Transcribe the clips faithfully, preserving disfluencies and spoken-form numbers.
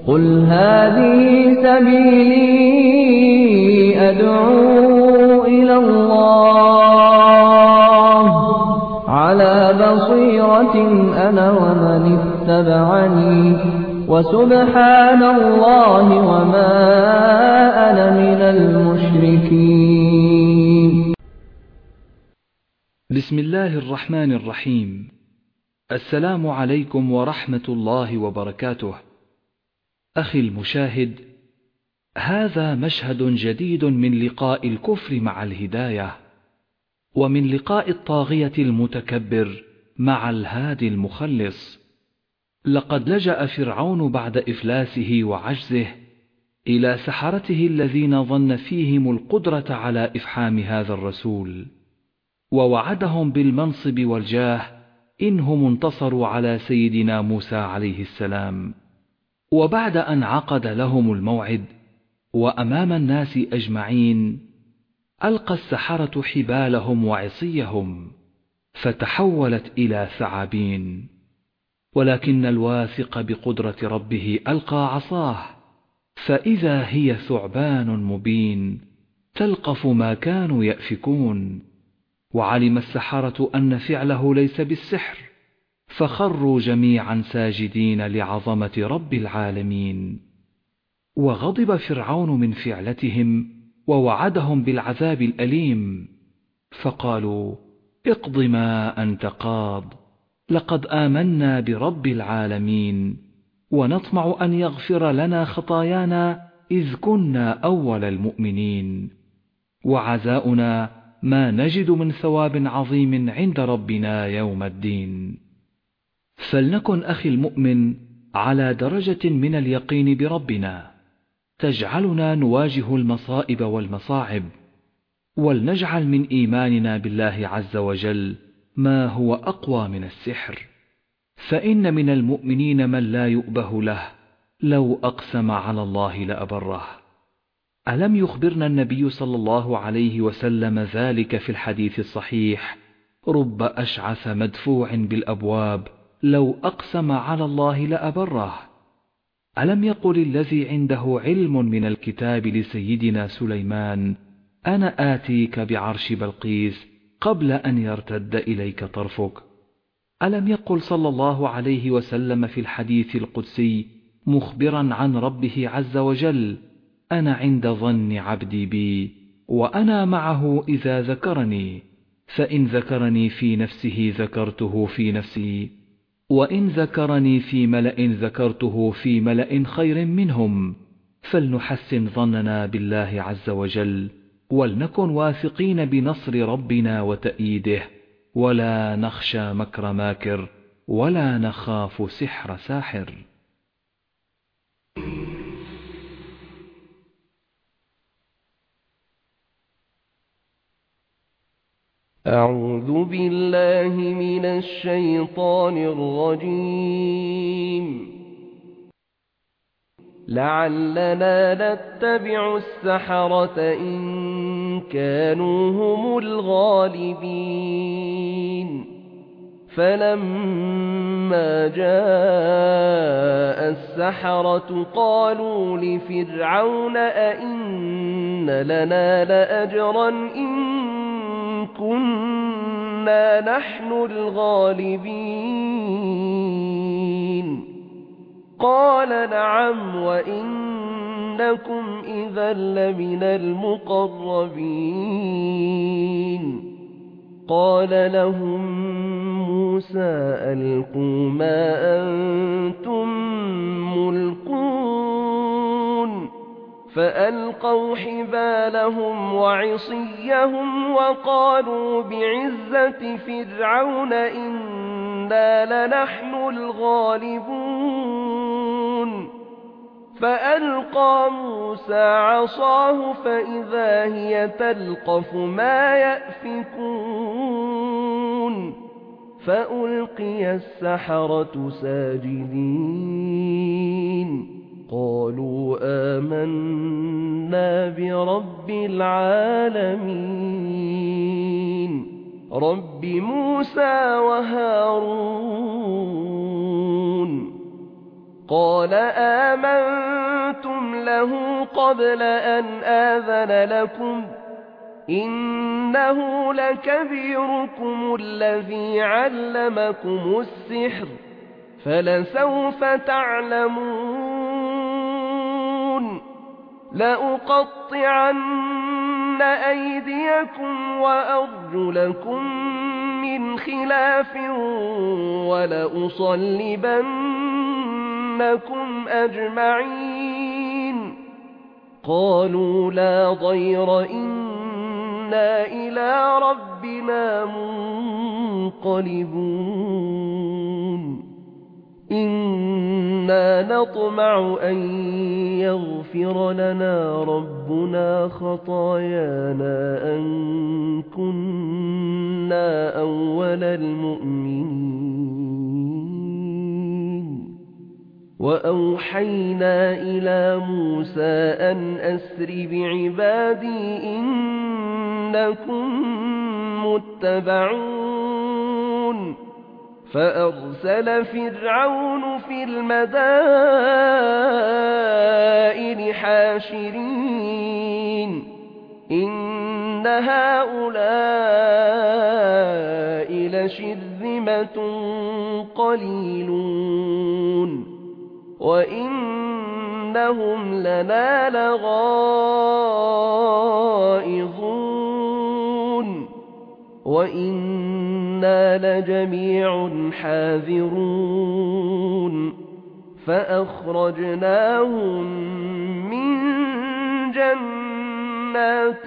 قل هذه سبيلي أدعو إلى الله على بصيرة أنا ومن اتبعني وسبحان الله وما أنا من المشركين. بسم الله الرحمن الرحيم. السلام عليكم ورحمة الله وبركاته. أخي المشاهد، هذا مشهد جديد من لقاء الكفر مع الهداية، ومن لقاء الطاغية المتكبر مع الهادي المخلص. لقد لجأ فرعون بعد إفلاسه وعجزه إلى سحرته الذين ظن فيهم القدرة على إفحام هذا الرسول، ووعدهم بالمنصب والجاه إنهم انتصروا على سيدنا موسى عليه السلام. وبعد أن عقد لهم الموعد وأمام الناس أجمعين، ألقى السحرة حبالهم وعصيهم فتحولت إلى ثعابين، ولكن الواثق بقدرة ربه ألقى عصاه فإذا هي ثعبان مبين تلقف ما كانوا يأفكون. وعلم السحرة أن فعله ليس بالسحر، فخروا جميعا ساجدين لعظمة رب العالمين. وغضب فرعون من فعلتهم ووعدهم بالعذاب الأليم، فقالوا: اقض ما أنت قاض، لقد آمنا برب العالمين، ونطمع أن يغفر لنا خطايانا إذ كنا أول المؤمنين، وعزاؤنا ما نجد من ثواب عظيم عند ربنا يوم الدين. فلنكن أخي المؤمن على درجة من اليقين بربنا تجعلنا نواجه المصائب والمصاعب، ولنجعل من إيماننا بالله عز وجل ما هو أقوى من السحر. فإن من المؤمنين من لا يؤبه له لو أقسم على الله لأبره. ألم يخبرنا النبي صلى الله عليه وسلم ذلك في الحديث الصحيح: رب أشعث مدفوع بالأبواب لو أقسم على الله لأبره؟ ألم يقل الذي عنده علم من الكتاب لسيدنا سليمان: أنا آتيك بعرش بلقيس قبل أن يرتد إليك طرفك؟ ألم يقل صلى الله عليه وسلم في الحديث القدسي مخبرا عن ربه عز وجل: أنا عند ظن عبدي بي وأنا معه إذا ذكرني، فإن ذكرني في نفسه ذكرته في نفسي، وإن ذكرني في ملأ ذكرته في ملأ خير منهم. فلنحسن ظننا بالله عز وجل، ولنكن واثقين بنصر ربنا وتأييده، ولا نخشى مكر ماكر، ولا نخاف سحر ساحر. أعوذ بالله من الشيطان الرجيم. لعلنا نتبع السحرة إن كانوا هم الغالبين. فلما جاء السحرة قالوا لفرعون أئن لنا لأجرا إن كنا نحن الغالبين. قال: نعم، وإنكم إذا لمن المقربين. قال لهم موسى: ألقوا ما أنتم ملقون. فألقوا حبالهم وعصيهم وقالوا بعزة فرعون إنا لنحن الغالبون. فألقى موسى عصاه فإذا هي تلقف ما يأفكون. فألقي السحرة ساجدين، قالوا آمنا برب العالمين، رب موسى وهارون. قال آمنتم له قبل أن آذن لكم إنه لكبيركم الذي علمكم السحر فلسوف تعلمون لأقطعن أيديكم وأرجلكم من خلاف ولأصلبنكم أجمعين قالوا لا ضير إنا إلى ربنا منقلبون إنا نطمع أن يغفر لنا ربنا خطايانا أن كنا أول المؤمنين وأوحينا إلى موسى أن أسر بعبادي إنكم متبعون فأرسل فرعون في المدائن حاشرين إن هؤلاء لشرذمة قليلون وإنهم لنا لغائظون وإنا لجميع حاذرون فأخرجناهم من جنات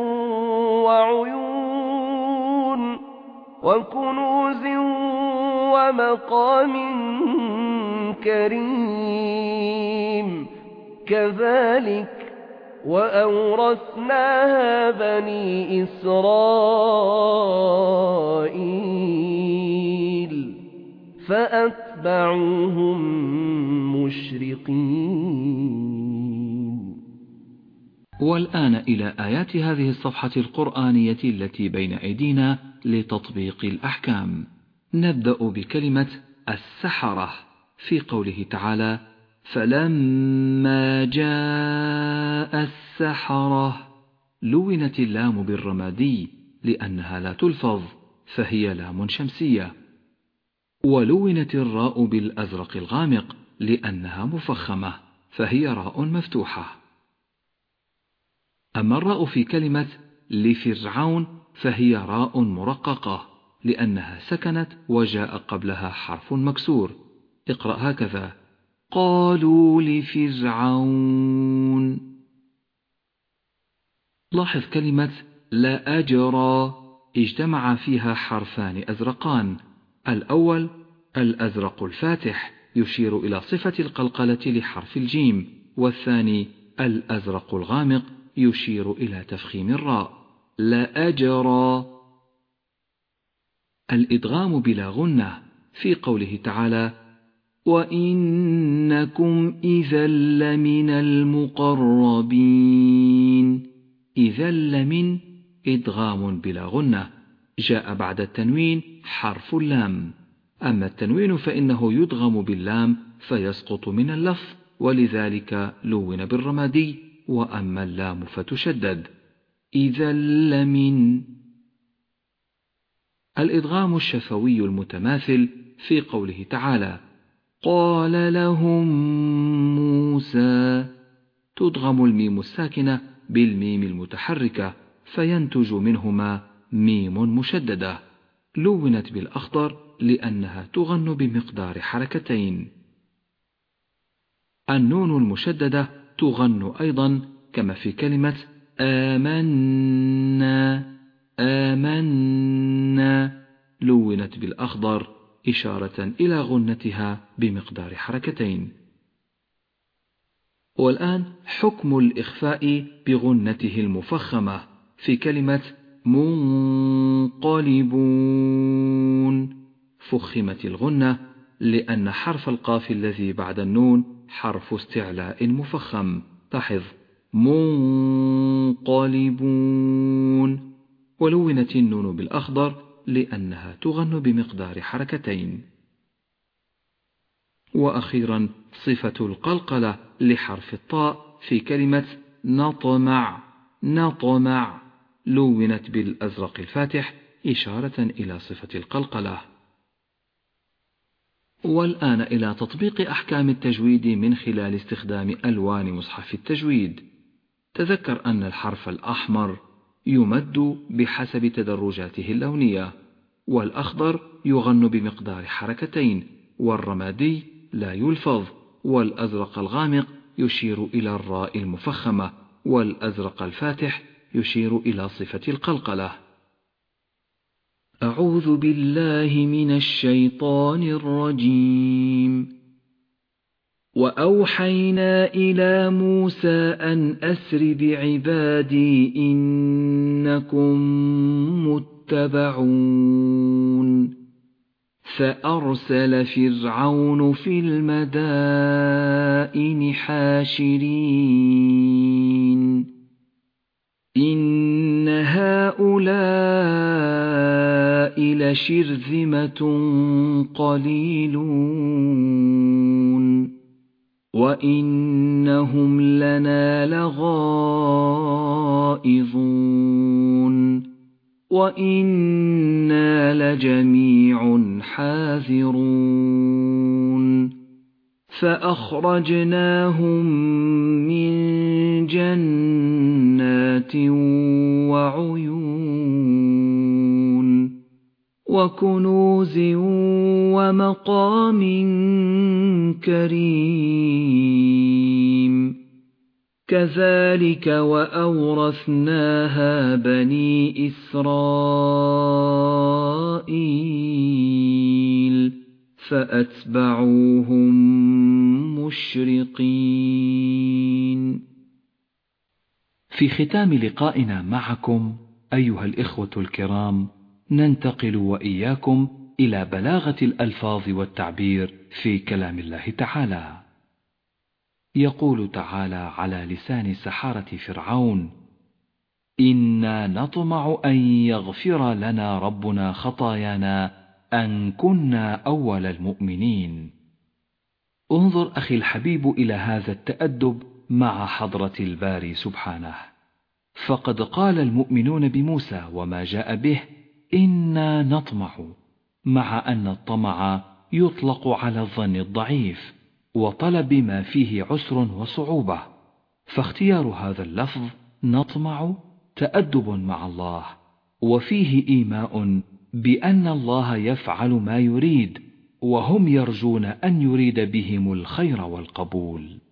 وعيون وكنوز ومقام كريم كذلك وأورثناها بني إسرائيل فأتبعوهم مشرقين. والآن إلى آيات هذه الصفحة القرآنية التي بين أيدينا لتطبيق الأحكام. نبدأ بكلمة السحرة في قوله تعالى فلما جاء السحرة لونت اللام بالرمادي لأنها لا تلفظ فهي لام شمسية، ولونت الراء بالأزرق الغامق لأنها مفخمة فهي راء مفتوحة. أما الراء في كلمة لفرعون فهي راء مرققة لأنها سكنت وجاء قبلها حرف مكسور. اقرأ هكذا قالوا لفرعون. لاحظ كلمة لا أجرى اجتمع فيها حرفان أزرقان، الأول الأزرق الفاتح يشير إلى صفة القلقلة لحرف الجيم، والثاني الأزرق الغامق يشير إلى تفخيم الراء لا أجرى. الإدغام بلا غنة في قوله تعالى وإنكم إذا لمن المقربين. إذا لمن إدغام بلا غنة جاء بعد التنوين حرف اللام، أما التنوين فإنه يدغم باللام فيسقط من اللفظ ولذلك لون بالرمادي، وأما اللام فتشدد إذا لمن. الإدغام الشفوي المتماثل في قوله تعالى قال لهم موسى تدغم الميم الساكنة بالميم المتحركة فينتج منهما ميم مشددة لونت بالأخضر لأنها تغن بمقدار حركتين. النون المشددة تغن أيضا كما في كلمة آمنا آمنا لونت بالأخضر إشارة إلى غنتها بمقدار حركتين. والآن حكم الإخفاء بغنته المفخمة في كلمة منقلبون. فخمت الغنة لأن حرف القاف الذي بعد النون حرف استعلاء مفخم. لاحظ منقلبون. ولونت النون بالأخضر لأنها تغن بمقدار حركتين. وأخيرا صفة القلقلة لحرف الطاء في كلمة نطمع نطمع لونت بالأزرق الفاتح إشارة إلى صفة القلقلة. والآن إلى تطبيق أحكام التجويد من خلال استخدام ألوان مصحف التجويد. تذكر أن الحرف الأحمر يمد بحسب تدرجاته اللونية، والأخضر يغن بمقدار حركتين، والرمادي لا يلفظ، والأزرق الغامق يشير إلى الراء المفخمة، والأزرق الفاتح يشير إلى صفة القلقلة. أعوذ بالله من الشيطان الرجيم. وأوحينا إلى موسى أن أسر بعبادي إنكم متبعون. فأرسل فرعون في المدائن حاشرين إن هؤلاء لشرذمة قليلون وإنهم لنا لغائظون وإنا لجميع حاذرون. فأخرجناهم من جنات وعيون وكنوز ومقام كريم. كذلك وأورثناها بني إسرائيل فأتبعوهم مشرقين. في ختام لقائنا معكم أيها الإخوة الكرام، ننتقل وإياكم إلى بلاغة الألفاظ والتعبير في كلام الله تعالى. يقول تعالى على لسان سحرة فرعون: إنا نطمع أن يغفر لنا ربنا خطايانا أن كنا أول المؤمنين. انظر أخي الحبيب إلى هذا التأدب مع حضرة الباري سبحانه، فقد قال المؤمنون بموسى وما جاء به إنا نطمع، مع أن الطمع يطلق على الظن الضعيف وطلب ما فيه عسر وصعوبة، فاختيار هذا اللفظ نطمع تأدب مع الله، وفيه إيماء بأن الله يفعل ما يريد، وهم يرجون أن يريد بهم الخير والقبول.